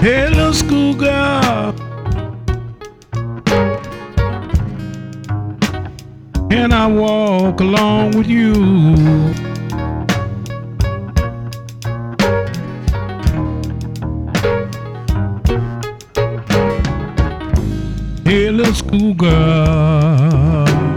Hey, little schoolgirl, can I walk along with you? Hey, little schoolgirl,